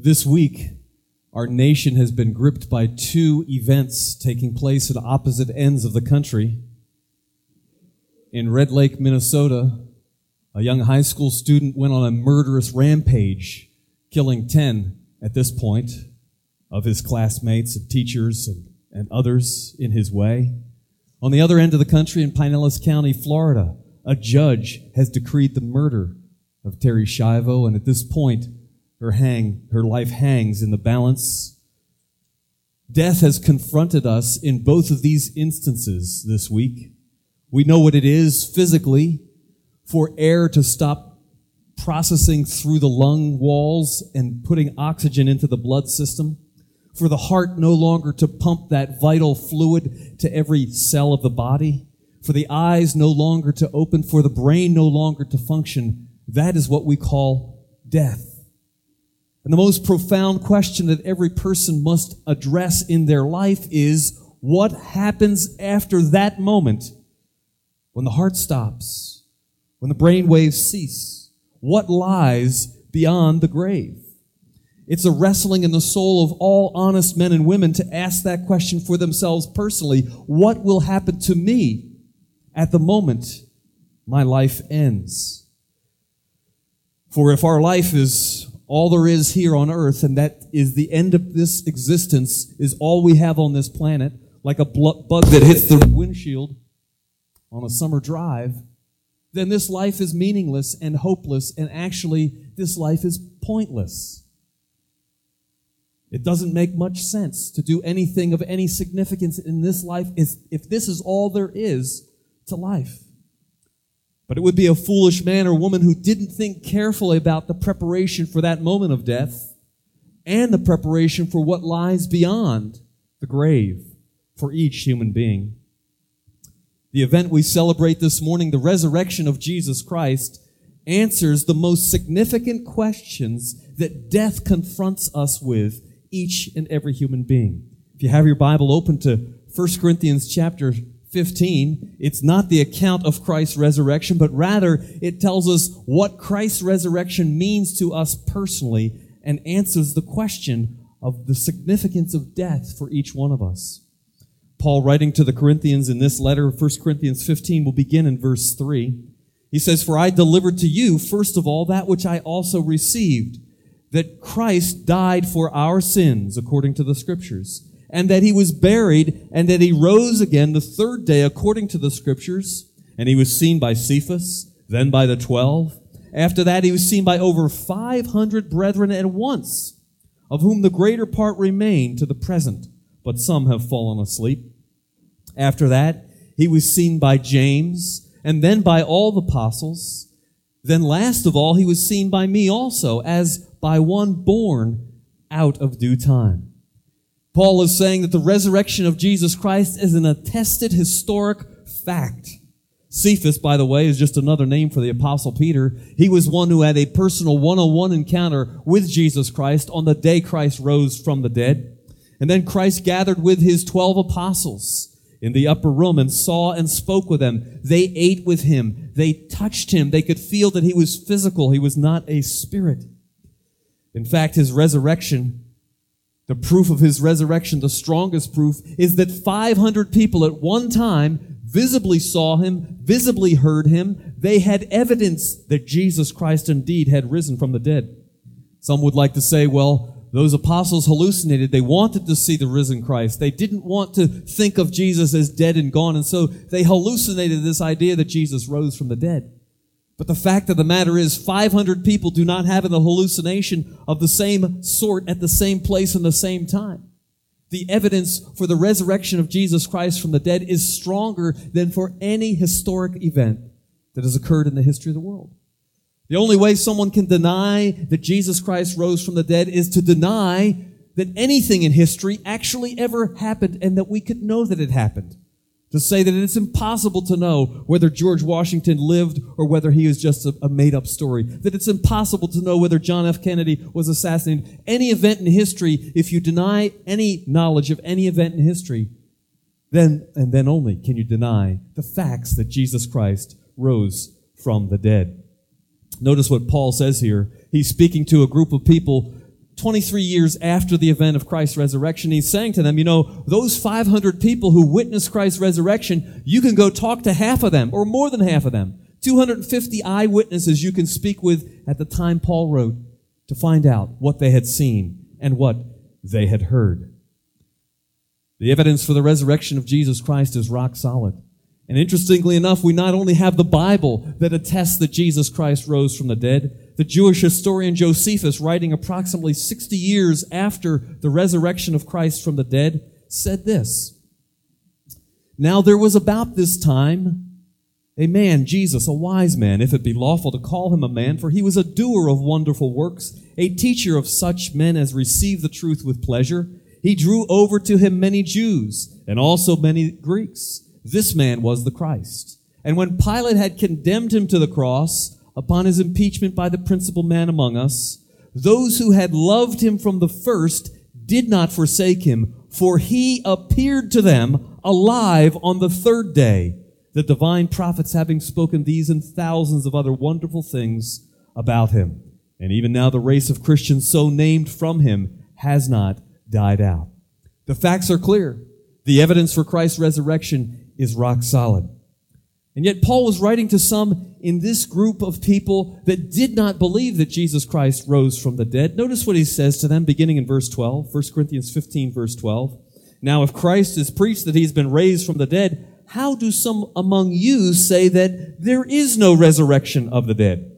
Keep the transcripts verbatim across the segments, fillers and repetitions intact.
This week, our nation has been gripped by two events taking place at opposite ends of the country. In Red Lake, Minnesota, a young high school student went on a murderous rampage, killing ten, at this point, of his classmates and teachers and, and others in his way. On the other end of the country, in Pinellas County, Florida, a judge has decreed the murder of Terri Schiavo, and at this point, her hang, her life hangs in the balance. Death has confronted us in both of these instances this week. We know what it is physically for air to stop processing through the lung walls and putting oxygen into the blood system, for the heart no longer to pump that vital fluid to every cell of the body, for the eyes no longer to open, for the brain no longer to function. That is what we call death. And the most profound question that every person must address in their life is, what happens after that moment when the heart stops, when the brain waves cease? What lies beyond the grave? It's a wrestling in the soul of all honest men and women to ask that question for themselves personally. What will happen to me at the moment my life ends? For if our life is all there is here on earth, and that is the end of this existence, is all we have on this planet, like a bug that hits the windshield on a summer drive, then this life is meaningless and hopeless, and actually this life is pointless. It doesn't make much sense to do anything of any significance in this life if this is all there is to life. But it would be a foolish man or woman who didn't think carefully about the preparation for that moment of death and the preparation for what lies beyond the grave for each human being. The event we celebrate this morning, the resurrection of Jesus Christ, answers the most significant questions that death confronts us with, each and every human being. If you have your Bible open to First Corinthians chapter fifteen, it's not the account of Christ's resurrection, but rather it tells us what Christ's resurrection means to us personally and answers the question of the significance of death for each one of us. Paul, writing to the Corinthians in this letter, First Corinthians fifteen, will begin in verse three. He says, "For I delivered to you, first of all, that which I also received, that Christ died for our sins, according to the Scriptures, and that he was buried, and that he rose again the third day, according to the Scriptures. And he was seen by Cephas, then by the twelve. After that, he was seen by over five hundred brethren at once, of whom the greater part remain to the present, but some have fallen asleep. After that, he was seen by James, and then by all the apostles. Then last of all, he was seen by me also, as by one born out of due time." Paul is saying that the resurrection of Jesus Christ is an attested historic fact. Cephas, by the way, is just another name for the Apostle Peter. He was one who had a personal one-on-one encounter with Jesus Christ on the day Christ rose from the dead. And then Christ gathered with his twelve apostles in the upper room and saw and spoke with them. They ate with him. They touched him. They could feel that he was physical. He was not a spirit. In fact, his resurrection, the proof of his resurrection, the strongest proof, is that five hundred people at one time visibly saw him, visibly heard him. They had evidence that Jesus Christ indeed had risen from the dead. Some would like to say, well, those apostles hallucinated. They wanted to see the risen Christ. They didn't want to think of Jesus as dead and gone, and so they hallucinated this idea that Jesus rose from the dead. But the fact of the matter is, five hundred people do not have a hallucination of the same sort at the same place and the same time. The evidence for the resurrection of Jesus Christ from the dead is stronger than for any historic event that has occurred in the history of the world. The only way someone can deny that Jesus Christ rose from the dead is to deny that anything in history actually ever happened and that we could know that it happened. To say that it's impossible to know whether George Washington lived or whether he is just a, a made-up story. That it's impossible to know whether John F. Kennedy was assassinated. Any event in history, if you deny any knowledge of any event in history, then and then only can you deny the facts that Jesus Christ rose from the dead. Notice what Paul says here. He's speaking to a group of people twenty-three years after the event of Christ's resurrection. He's saying to them, you know, those five hundred people who witnessed Christ's resurrection, you can go talk to half of them, or more than half of them. two hundred fifty eyewitnesses you can speak with at the time Paul wrote to find out what they had seen and what they had heard. The evidence for the resurrection of Jesus Christ is rock solid. And interestingly enough, we not only have the Bible that attests that Jesus Christ rose from the dead, the Jewish historian Josephus, writing approximately sixty years after the resurrection of Christ from the dead, said this: "Now there was about this time a man, Jesus, a wise man, if it be lawful to call him a man, for he was a doer of wonderful works, a teacher of such men as receive the truth with pleasure. He drew over to him many Jews, and also many Greeks. This man was the Christ. And when Pilate had condemned him to the cross, upon his impeachment by the principal man among us, those who had loved him from the first did not forsake him, for he appeared to them alive on the third day, the divine prophets having spoken these and thousands of other wonderful things about him. And even now the race of Christians so named from him has not died out." The facts are clear. The evidence for Christ's resurrection is rock solid. And yet Paul was writing to some in this group of people that did not believe that Jesus Christ rose from the dead. Notice what he says to them beginning in verse twelve, First Corinthians fifteen, verse twelve. "Now if Christ is preached that he's been raised from the dead, how do some among you say that there is no resurrection of the dead?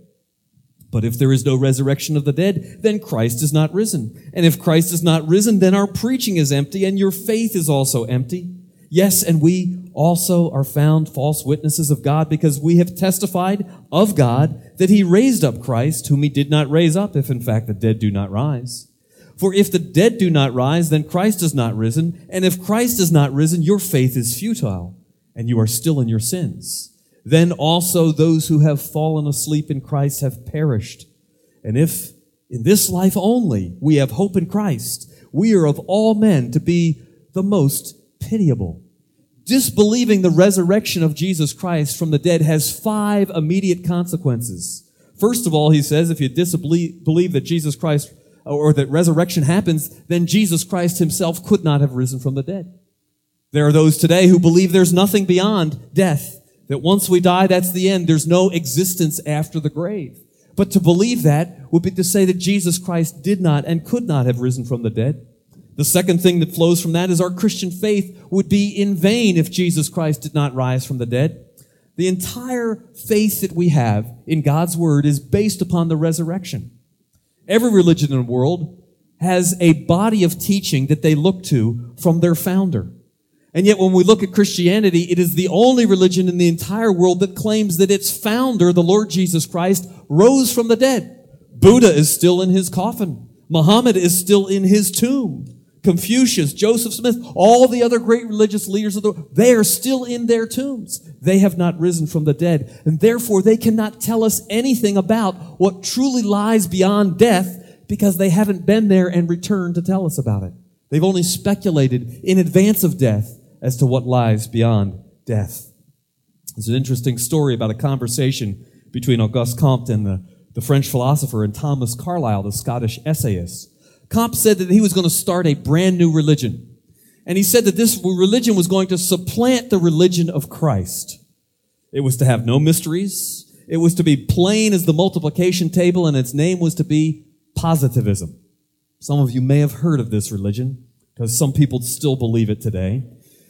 But if there is no resurrection of the dead, then Christ is not risen. And if Christ is not risen, then our preaching is empty, and your faith is also empty. Yes, and we also are found false witnesses of God, because we have testified of God that he raised up Christ, whom he did not raise up, if in fact the dead do not rise. For if the dead do not rise, then Christ is not risen. And if Christ is not risen, your faith is futile, and you are still in your sins. Then also those who have fallen asleep in Christ have perished. And if in this life only we have hope in Christ, we are of all men to be the most pitiable." Disbelieving the resurrection of Jesus Christ from the dead has five immediate consequences. First of all, he says, if you disbelieve that Jesus Christ, or that resurrection happens, then Jesus Christ himself could not have risen from the dead. There are those today who believe there's nothing beyond death, that once we die, that's the end. There's no existence after the grave. But to believe that would be to say that Jesus Christ did not and could not have risen from the dead. The second thing that flows from that is our Christian faith would be in vain if Jesus Christ did not rise from the dead. The entire faith that we have in God's Word is based upon the resurrection. Every religion in the world has a body of teaching that they look to from their founder. And yet when we look at Christianity, it is the only religion in the entire world that claims that its founder, the Lord Jesus Christ, rose from the dead. Buddha is still in his coffin. Muhammad is still in his tomb. Confucius, Joseph Smith, all the other great religious leaders of the world, they are still in their tombs. They have not risen from the dead. And therefore, they cannot tell us anything about what truly lies beyond death, because they haven't been there and returned to tell us about it. They've only speculated in advance of death as to what lies beyond death. There's an interesting story about a conversation between Auguste Comte and the, the French philosopher and Thomas Carlyle, the Scottish essayist. Comte said that he was going to start a brand new religion. And he said that this religion was going to supplant the religion of Christ. It was to have no mysteries. It was to be plain as the multiplication table, and its name was to be positivism. Some of you may have heard of this religion, because some people still believe it today.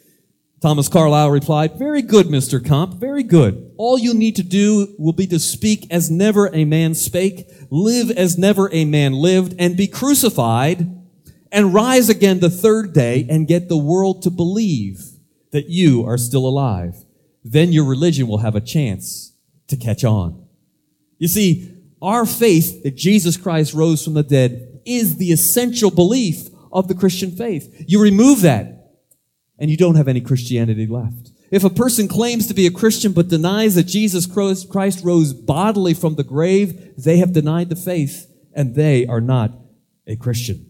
Thomas Carlyle replied, "Very good, Mister Comte, very good. All you need to do will be to speak as never a man spake, live as never a man lived, and be crucified, and rise again the third day, and get the world to believe that you are still alive. Then your religion will have a chance to catch on." You see, our faith that Jesus Christ rose from the dead is the essential belief of the Christian faith. You remove that, and you don't have any Christianity left. If a person claims to be a Christian but denies that Jesus Christ rose bodily from the grave, they have denied the faith, and they are not a Christian.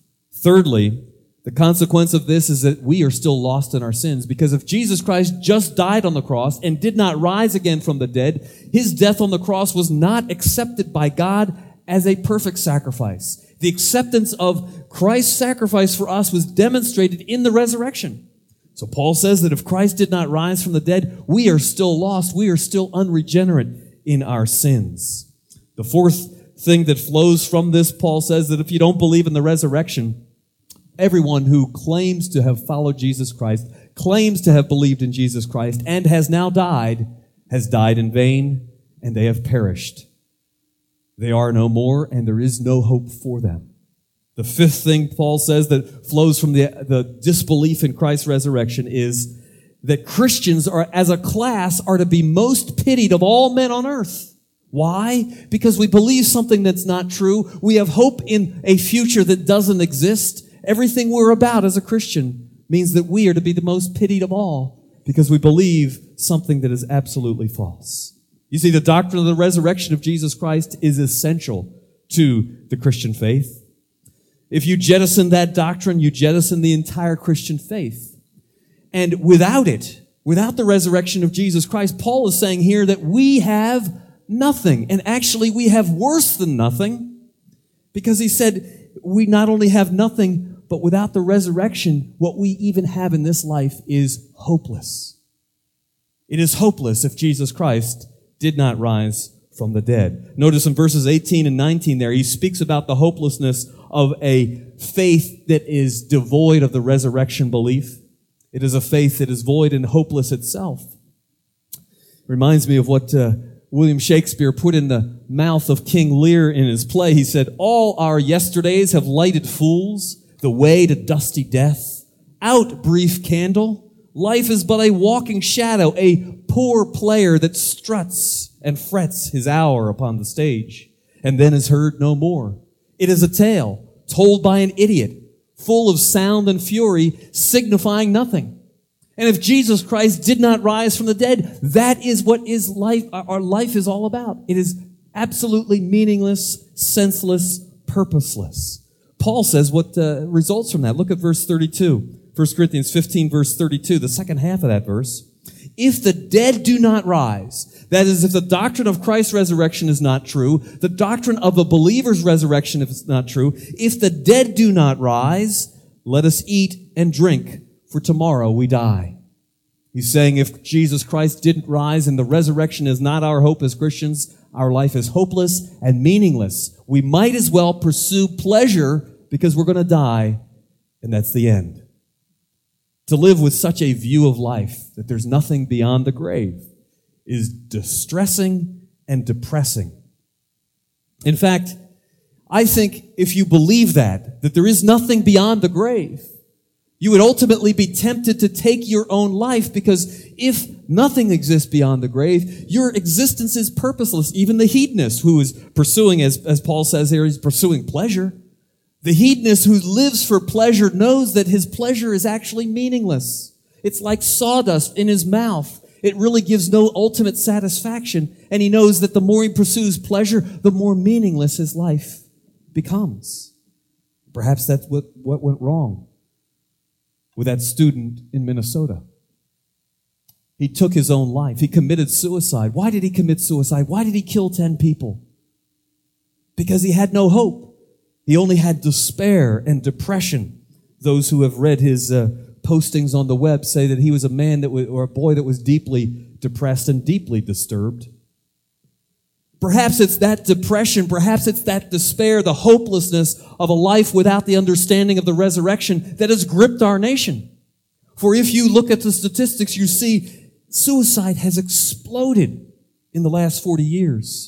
Thirdly, the consequence of this is that we are still lost in our sins, because if Jesus Christ just died on the cross and did not rise again from the dead, his death on the cross was not accepted by God as a perfect sacrifice. The acceptance of Christ's sacrifice for us was demonstrated in the resurrection. So Paul says that if Christ did not rise from the dead, we are still lost. We are still unregenerate in our sins. The fourth thing that flows from this, Paul says that if you don't believe in the resurrection, everyone who claims to have followed Jesus Christ, claims to have believed in Jesus Christ, and has now died, has died in vain, and they have perished. They are no more, and there is no hope for them. The fifth thing Paul says that flows from the, the disbelief in Christ's resurrection is that Christians are, as a class, are to be most pitied of all men on earth. Why? Because we believe something that's not true. We have hope in a future that doesn't exist. Everything we're about as a Christian means that we are to be the most pitied of all because we believe something that is absolutely false. You see, the doctrine of the resurrection of Jesus Christ is essential to the Christian faith. If you jettison that doctrine, you jettison the entire Christian faith. And without it, without the resurrection of Jesus Christ, Paul is saying here that we have nothing. And actually, we have worse than nothing, because he said we not only have nothing, but without the resurrection, what we even have in this life is hopeless. It is hopeless if Jesus Christ did not rise from the dead. Notice in verses eighteen and nineteen there, he speaks about the hopelessness of a faith that is devoid of the resurrection belief. It is a faith that is void and hopeless itself. It reminds me of what uh, William Shakespeare put in the mouth of King Lear in his play. He said, "All our yesterdays have lighted fools the way to dusty death. Out, brief candle. Life is but a walking shadow, a poor player that struts and frets his hour upon the stage, and then is heard no more. It is a tale told by an idiot, full of sound and fury, signifying nothing. And if Jesus Christ did not rise from the dead, that is what is life, our life is all about. It is absolutely meaningless, senseless, purposeless." Paul says what uh, results from that. Look at verse thirty-two. First Corinthians fifteen, verse thirty-two, the second half of that verse. "If the dead do not rise," that is, if the doctrine of Christ's resurrection is not true, the doctrine of a believer's resurrection is not true, "if the dead do not rise, let us eat and drink, for tomorrow we die." He's saying if Jesus Christ didn't rise and the resurrection is not our hope as Christians, our life is hopeless and meaningless. We might as well pursue pleasure because we're going to die, and that's the end. To live with such a view of life, that there's nothing beyond the grave, is distressing and depressing. In fact, I think if you believe that, that there is nothing beyond the grave, you would ultimately be tempted to take your own life, because if nothing exists beyond the grave, your existence is purposeless. Even the hedonist who is pursuing, as, as Paul says here, he's pursuing pleasure. The hedonist who lives for pleasure knows that his pleasure is actually meaningless. It's like sawdust in his mouth. It really gives no ultimate satisfaction. And he knows that the more he pursues pleasure, the more meaningless his life becomes. Perhaps that's what, what went wrong with that student in Minnesota. He took his own life. He committed suicide. Why did he commit suicide? Why did he kill ten people? Because he had no hope. He only had despair and depression. Those who have read his uh, postings on the web say that he was a man that was, or a boy that was deeply depressed and deeply disturbed. Perhaps it's that depression, perhaps it's that despair, the hopelessness of a life without the understanding of the resurrection that has gripped our nation. For if you look at the statistics, you see suicide has exploded in the last forty years.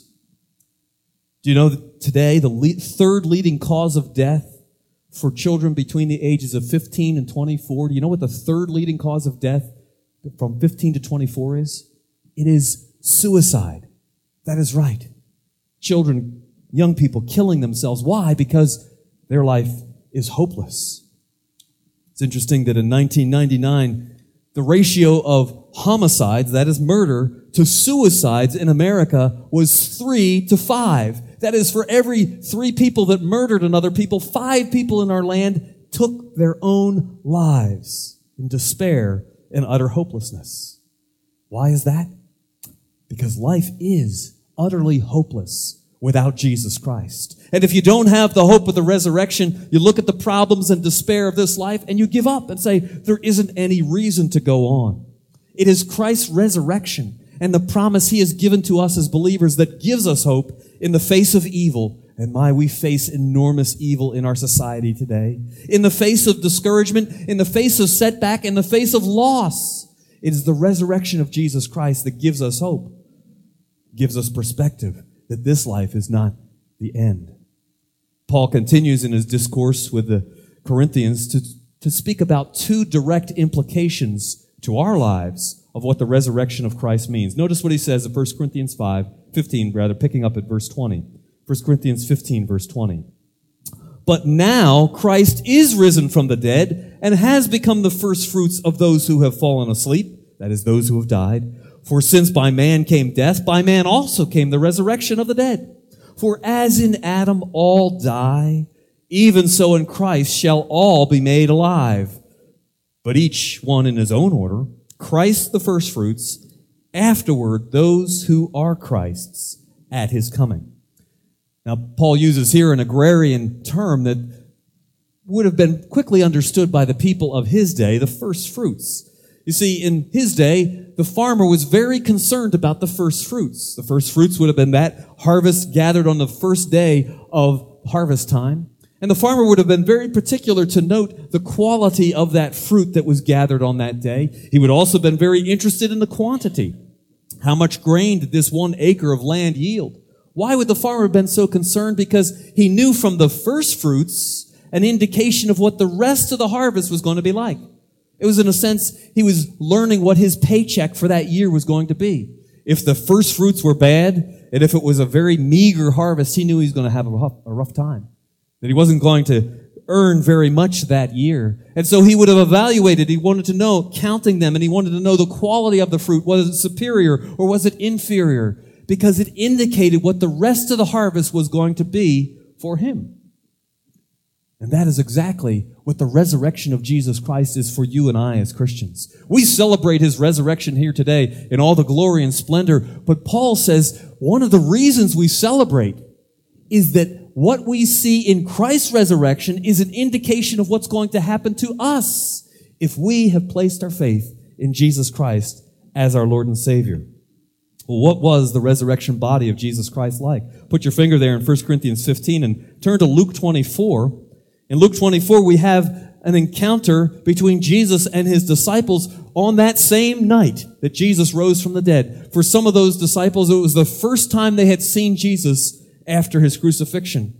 Do you know that today the le- third leading cause of death for children between the ages of fifteen and twenty-four, do you know what the third leading cause of death from fifteen to twenty-four is? It is suicide. That is right. Children, young people killing themselves. Why? Because their life is hopeless. It's interesting that in nineteen ninety-nine, the ratio of homicides, that is murder, to suicides in America was three to five. That is, for every three people that murdered another people, five people in our land took their own lives in despair and utter hopelessness. Why is that? Because life is utterly hopeless without Jesus Christ. And if you don't have the hope of the resurrection, you look at the problems and despair of this life and you give up and say, there isn't any reason to go on. It is Christ's resurrection and the promise he has given to us as believers that gives us hope in the face of evil. And my, we face enormous evil in our society today. In the face of discouragement, in the face of setback, in the face of loss, it is the resurrection of Jesus Christ that gives us hope, gives us perspective that this life is not the end. Paul continues in his discourse with the Corinthians to, to speak about two direct implications to our lives of what the resurrection of Christ means. Notice what he says in First Corinthians five, fifteen, rather, picking up at verse twenty. First Corinthians fifteen, verse twenty. But now Christ is risen from the dead and has become the first fruits of those who have fallen asleep, that is, those who have died. For since by man came death, by man also came the resurrection of the dead. For as in Adam all die, even so in Christ shall all be made alive. But each one in his own order, Christ the firstfruits, afterward those who are Christ's at his coming. Now, Paul uses here an agrarian term that would have been quickly understood by the people of his day, the first fruits. You see, in his day, the farmer was very concerned about the first fruits. The first fruits would have been that harvest gathered on the first day of harvest time. And the farmer would have been very particular to note the quality of that fruit that was gathered on that day. He would also have been very interested in the quantity. How much grain did this one acre of land yield? Why would the farmer have been so concerned? Because he knew from the first fruits an indication of what the rest of the harvest was going to be like. It was, in a sense, he was learning what his paycheck for that year was going to be. If the first fruits were bad, and if it was a very meager harvest, he knew he was going to have a rough, a rough time. That he wasn't going to earn very much that year. And so he would have evaluated, he wanted to know, counting them, and he wanted to know the quality of the fruit. Was it superior or was it inferior? Because it indicated what the rest of the harvest was going to be for him. And that is exactly what the resurrection of Jesus Christ is for you and I as Christians. We celebrate his resurrection here today in all the glory and splendor. But Paul says one of the reasons we celebrate is that what we see in Christ's resurrection is an indication of what's going to happen to us if we have placed our faith in Jesus Christ as our Lord and Savior. Well, what was the resurrection body of Jesus Christ like? Put your finger there in First Corinthians fifteen and turn to Luke twenty-four. In Luke twenty-four, we have an encounter between Jesus and his disciples on that same night that Jesus rose from the dead. For some of those disciples, it was the first time they had seen Jesus after his crucifixion.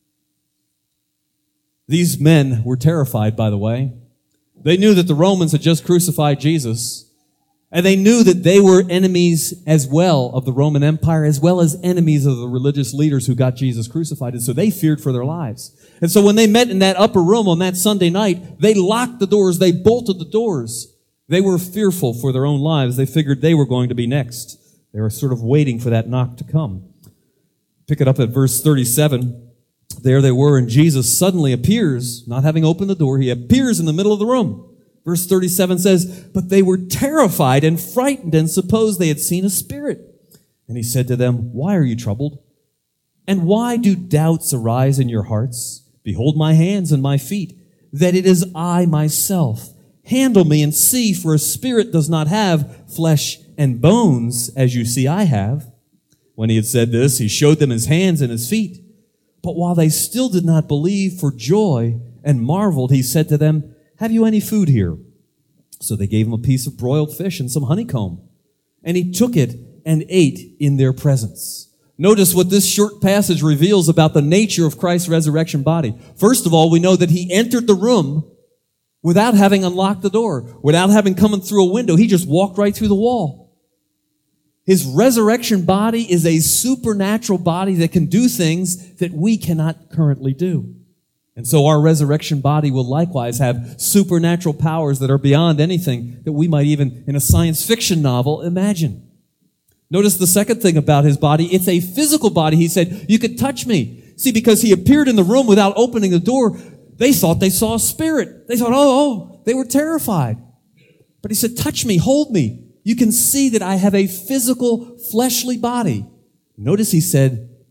These men were terrified, by the way. They knew that the Romans had just crucified Jesus. And they knew that they were enemies as well of the Roman Empire, as well as enemies of the religious leaders who got Jesus crucified. And so they feared for their lives. And so when they met in that upper room on that Sunday night, they locked the doors, they bolted the doors. They were fearful for their own lives. They figured they were going to be next. They were sort of waiting for that knock to come. Pick it up at verse thirty-seven. There they were, and Jesus suddenly appears, not having opened the door, he appears in the middle of the room. Verse thirty-seven says, but they were terrified and frightened and supposed they had seen a spirit. And he said to them, why are you troubled? And why do doubts arise in your hearts? Behold my hands and my feet, that it is I myself. Handle me and see, for a spirit does not have flesh and bones, as you see I have. When he had said this, he showed them his hands and his feet. But while they still did not believe for joy and marveled, he said to them, have you any food here? So they gave him a piece of broiled fish and some honeycomb. And he took it and ate in their presence. Notice what this short passage reveals about the nature of Christ's resurrection body. First of all, we know that he entered the room without having unlocked the door, without having come in through a window. He just walked right through the wall. His resurrection body is a supernatural body that can do things that we cannot currently do. And so our resurrection body will likewise have supernatural powers that are beyond anything that we might even, in a science fiction novel, imagine. Notice the second thing about his body. It's a physical body. He said, you could touch me. See, because he appeared in the room without opening the door, they thought they saw a spirit. They thought, oh, oh, they were terrified. But he said, touch me, hold me. You can see that I have a physical, fleshly body. Notice he said,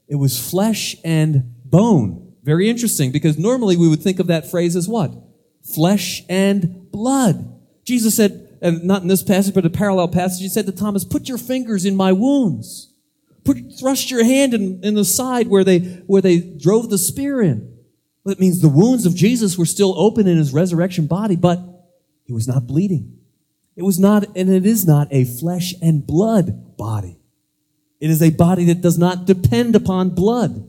It was flesh and bone. Very interesting, because normally we would think of that phrase as what? Flesh and blood. Jesus said, and not in this passage, but a parallel passage, he said to Thomas, put your fingers in my wounds. Put, thrust your hand in, in the side where they, where they drove the spear in. Well, that means the wounds of Jesus were still open in his resurrection body, but he was not bleeding. It was not, and it is not a flesh and blood body. It is a body that does not depend upon blood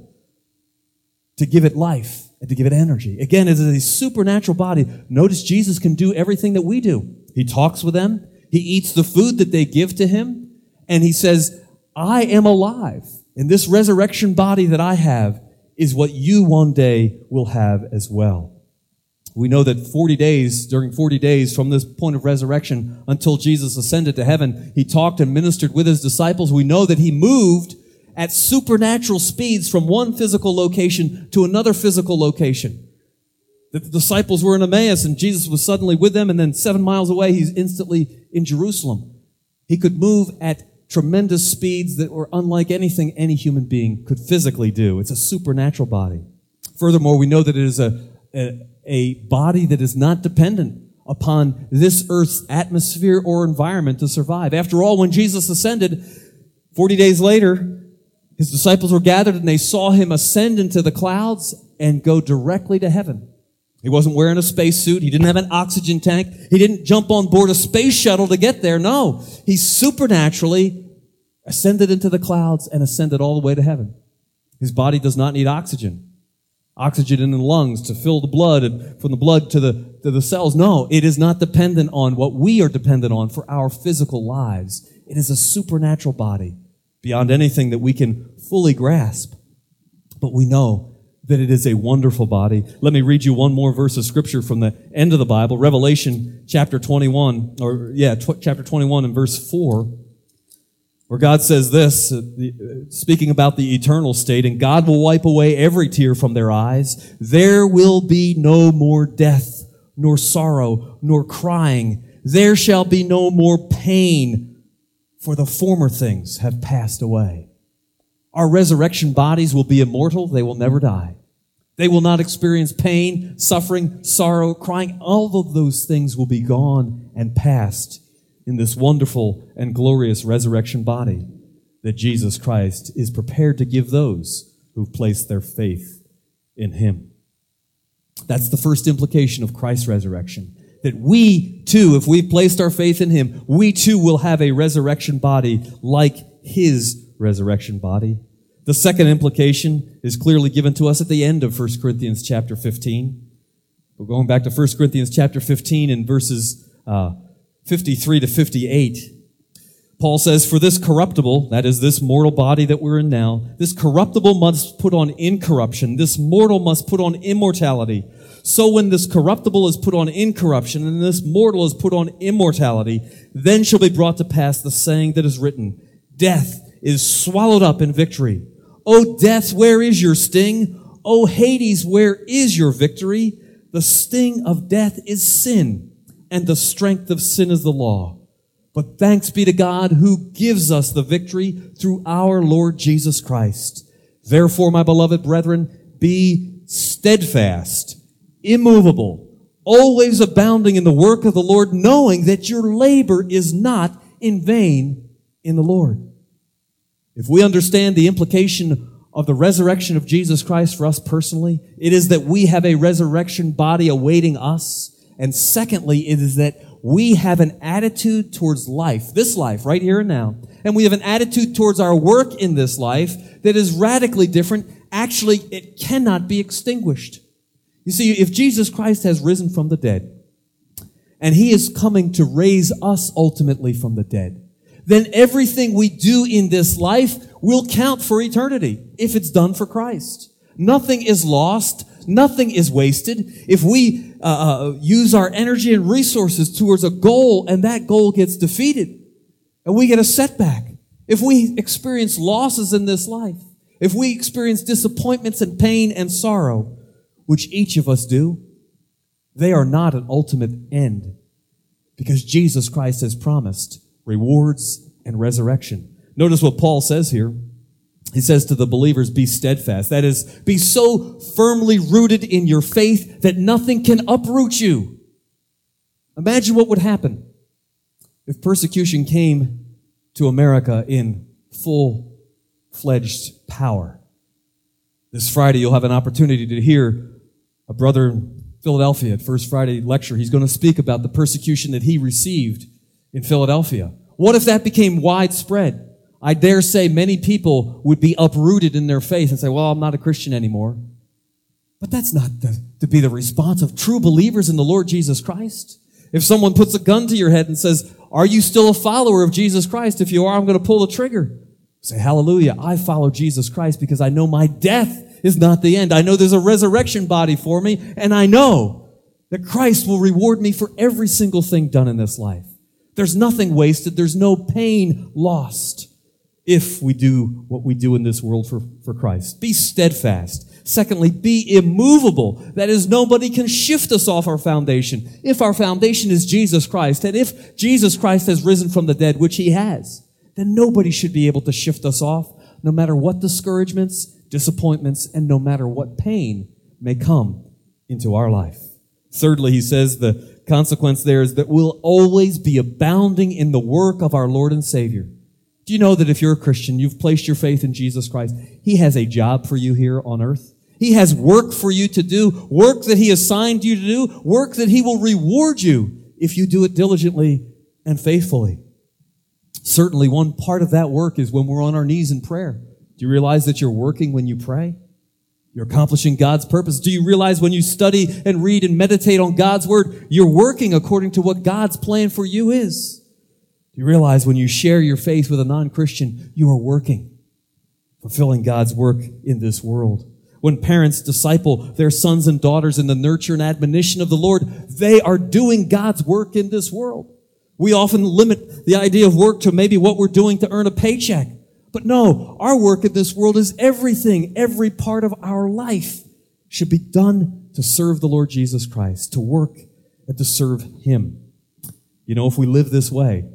to give it life and to give it energy. Again, it is a supernatural body. Notice Jesus can do everything that we do. He talks with them. He eats the food that they give to him. And he says, I am alive. And this resurrection body that I have is what you one day will have as well. We know that forty days, during forty days from this point of resurrection until Jesus ascended to heaven, he talked and ministered with his disciples. We know that he moved at supernatural speeds from one physical location to another physical location. That the disciples were in Emmaus and Jesus was suddenly with them, and then seven miles away, he's instantly in Jerusalem. He could move at tremendous speeds that were unlike anything any human being could physically do. It's a supernatural body. Furthermore, we know that it is a, a, a body that is not dependent upon this earth's atmosphere or environment to survive. After all, when Jesus ascended, forty days later, his disciples were gathered and they saw him ascend into the clouds and go directly to heaven. He wasn't wearing a spacesuit. He didn't have an oxygen tank. He didn't jump on board a space shuttle to get there. No, he supernaturally ascended into the clouds and ascended all the way to heaven. His body does not need oxygen. Oxygen in the lungs to fill the blood and from the blood to the, to the cells. No, it is not dependent on what we are dependent on for our physical lives. It is a supernatural body beyond anything that we can fully grasp. But we know that it is a wonderful body. Let me read you one more verse of Scripture from the end of the Bible, Revelation chapter twenty-one, or yeah, tw- chapter twenty-one and verse four, where God says this, uh, the, uh, speaking about the eternal state, and God will wipe away every tear from their eyes. There will be no more death, nor sorrow, nor crying. There shall be no more pain, for the former things have passed away. Our resurrection bodies will be immortal. They will never die. They will not experience pain, suffering, sorrow, crying. All of those things will be gone and past in this wonderful and glorious resurrection body that Jesus Christ is prepared to give those who've placed their faith in him. That's the first implication of Christ's resurrection. That we too, if we've placed our faith in him, we too will have a resurrection body like his resurrection body. The second implication is clearly given to us at the end of First Corinthians chapter fifteen. We're going back to First Corinthians chapter fifteen in verses uh, fifty-three to fifty-eight. Paul says, for this corruptible, that is this mortal body that we're in now, this corruptible must put on incorruption, this mortal must put on immortality. So when this corruptible is put on incorruption and this mortal is put on immortality, then shall be brought to pass the saying that is written, death is swallowed up in victory. O death, where is your sting? O Hades, where is your victory? The sting of death is sin, and the strength of sin is the law. But thanks be to God who gives us the victory through our Lord Jesus Christ. Therefore, my beloved brethren, be steadfast, immovable, always abounding in the work of the Lord, knowing that your labor is not in vain in the Lord. If we understand the implication of the resurrection of Jesus Christ for us personally, it is that we have a resurrection body awaiting us. And secondly, it is that we have an attitude towards life, this life, right here and now. And we have an attitude towards our work in this life that is radically different. Actually, it cannot be extinguished. You see, if Jesus Christ has risen from the dead, and he is coming to raise us ultimately from the dead, then everything we do in this life will count for eternity if it's done for Christ. Nothing is lost. Nothing is wasted. If we uh, uh, use our energy and resources towards a goal and that goal gets defeated and we get a setback, if we experience losses in this life, if we experience disappointments and pain and sorrow, which each of us do, they are not an ultimate end because Jesus Christ has promised rewards and resurrection. Notice what Paul says here. He says to the believers, be steadfast. That is, be so firmly rooted in your faith that nothing can uproot you. Imagine what would happen if persecution came to America in full-fledged power. This Friday, you'll have an opportunity to hear a brother in Philadelphia at First Friday lecture. He's going to speak about the persecution that he received in Philadelphia. What if that became widespread? I dare say many people would be uprooted in their faith and say, well, I'm not a Christian anymore. But that's not the, to be the response of true believers in the Lord Jesus Christ. If someone puts a gun to your head and says, are you still a follower of Jesus Christ? If you are, I'm going to pull the trigger. Say, hallelujah, I follow Jesus Christ because I know my death is not the end. I know there's a resurrection body for me, and I know that Christ will reward me for every single thing done in this life. There's nothing wasted. There's no pain lost if we do what we do in this world for, for Christ. Be steadfast. Secondly, be immovable. That is, nobody can shift us off our foundation. If our foundation is Jesus Christ, and if Jesus Christ has risen from the dead, which he has, then nobody should be able to shift us off, no matter what discouragements, disappointments, and no matter what pain may come into our life. Thirdly, he says the consequence there is that we'll always be abounding in the work of our Lord and Savior. Do you know that if you're a Christian, you've placed your faith in Jesus Christ, he has a job for you here on earth? He has work for you to do, work that he assigned you to do, work that he will reward you if you do it diligently and faithfully. Certainly one part of that work is when we're on our knees in prayer. Do you realize that you're working when you pray? You're accomplishing God's purpose. Do you realize when you study and read and meditate on God's word, you're working according to what God's plan for you is? Do you realize when you share your faith with a non-Christian, you are working, fulfilling God's work in this world? When parents disciple their sons and daughters in the nurture and admonition of the Lord, they are doing God's work in this world. We often limit the idea of work to maybe what we're doing to earn a paycheck. But no, our work in this world is everything. Every part of our life should be done to serve the Lord Jesus Christ, to work and to serve him. You know, if we live this way,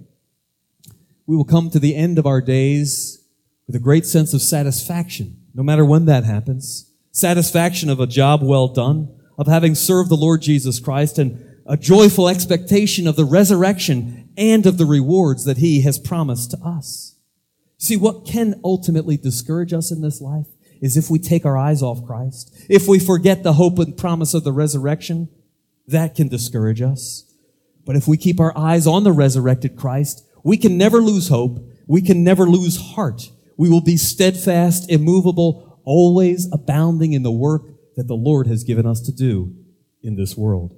we will come to the end of our days with a great sense of satisfaction, no matter when that happens. Satisfaction of a job well done, of having served the Lord Jesus Christ, and a joyful expectation of the resurrection and of the rewards that he has promised to us. See, what can ultimately discourage us in this life is if we take our eyes off Christ. If we forget the hope and promise of the resurrection, that can discourage us. But if we keep our eyes on the resurrected Christ, we can never lose hope. We can never lose heart. We will be steadfast, immovable, always abounding in the work that the Lord has given us to do in this world.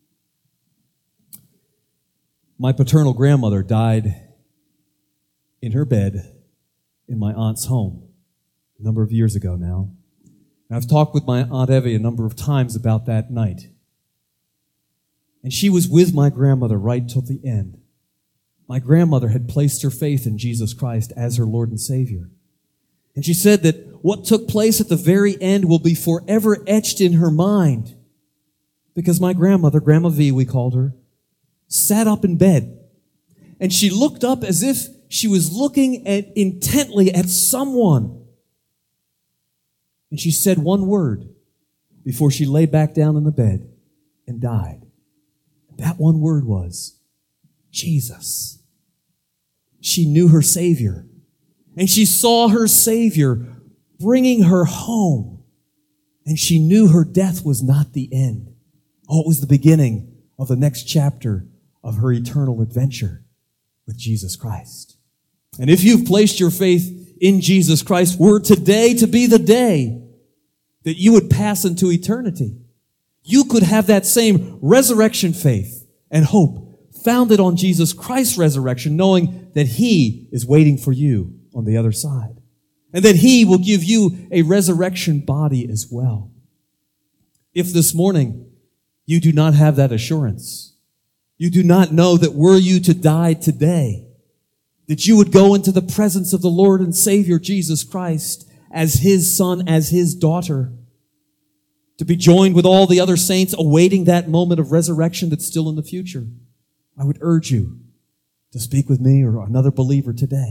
My paternal grandmother died in her bed in my aunt's home a number of years ago now. And I've talked with my Aunt Evie a number of times about that night. And she was with my grandmother right till the end. My grandmother had placed her faith in Jesus Christ as her Lord and Savior. And she said that what took place at the very end will be forever etched in her mind. Because my grandmother, Grandma V, we called her, sat up in bed. And she looked up as if she was looking at intently at someone. And she said one word before she lay back down in the bed and died. That one word was Jesus. She knew her Savior. And she saw her Savior bringing her home. And she knew her death was not the end. Oh, it was the beginning of the next chapter of her eternal adventure with Jesus Christ. And if you've placed your faith in Jesus Christ, were today to be the day that you would pass into eternity, you could have that same resurrection faith and hope founded on Jesus Christ's resurrection, knowing that he is waiting for you on the other side, and that he will give you a resurrection body as well. If this morning you do not have that assurance, you do not know that were you to die today, that you would go into the presence of the Lord and Savior Jesus Christ as his son, as his daughter, to be joined with all the other saints awaiting that moment of resurrection that's still in the future, I would urge you to speak with me or another believer today.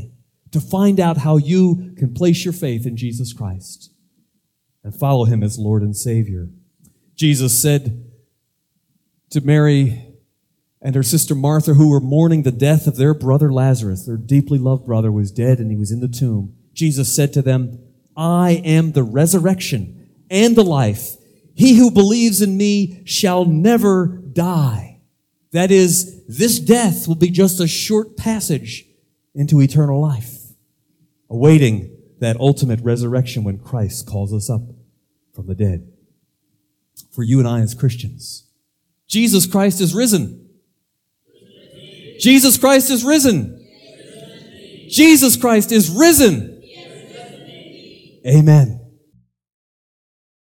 to find out how you can place your faith in Jesus Christ and follow him as Lord and Savior. Jesus said to Mary and her sister Martha, who were mourning the death of their brother Lazarus, their deeply loved brother was dead and he was in the tomb. Jesus said to them, I am the resurrection and the life. He who believes in me shall never die. That is, this death will be just a short passage into eternal life, awaiting that ultimate resurrection when Christ calls us up from the dead. For you and I as Christians, Jesus Christ is risen. Jesus Christ is risen. Jesus Christ is risen. Amen.